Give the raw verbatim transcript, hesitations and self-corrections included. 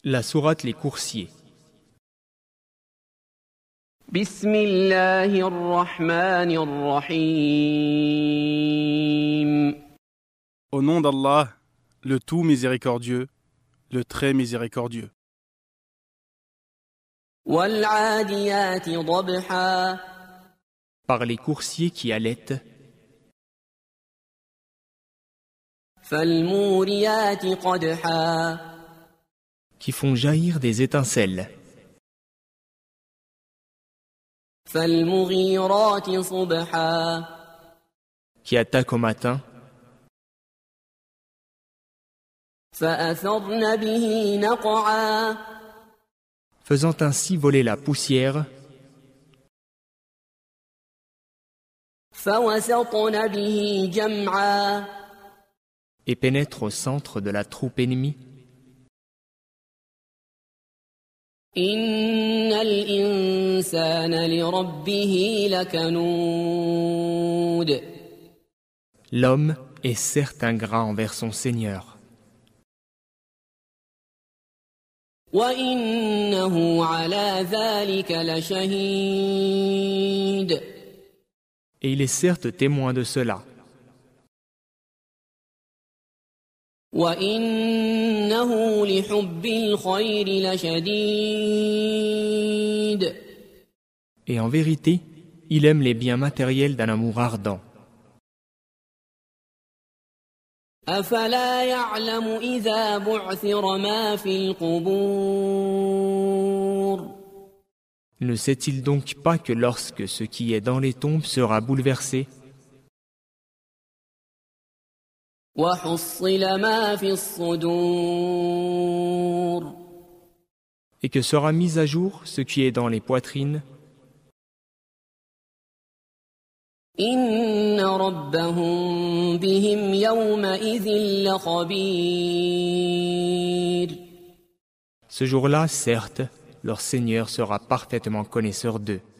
La sourate Les Coursiers. بسم الله الرحمن الرحيم. Au nom d'Allah, le tout miséricordieux, le très miséricordieux. والعاديات ضبحا. Par les coursiers qui allaitent, فالموريات قدحا. qui font jaillir des étincelles, فالمغيرات صبحا. qui attaquent au matin, فأثرن به نقعا. faisant ainsi voler la poussière, فوسطن به جمعا. et pénètrent au centre de la troupe ennemie. إن الإنسان لربه لكنود. L'homme est certes ingrat envers son Seigneur, وإنه على ذلك لشهيد. et il est certes témoin de cela, وإنه لحب الخير لشديد. et en vérité, il aime les biens matériels d'un amour ardent. أفلا يعلم إذا بعثر ما في القبور. Ne sait-il donc pas que lorsque ce qui est dans les tombes sera bouleversé, وحصل ما في الصدور. et que sera mis à jour ce qui est dans les poitrines, إن ربهم بهم يومئذ لخبير. ce jour-là, certes, leur Seigneur sera parfaitement connaisseur d'eux.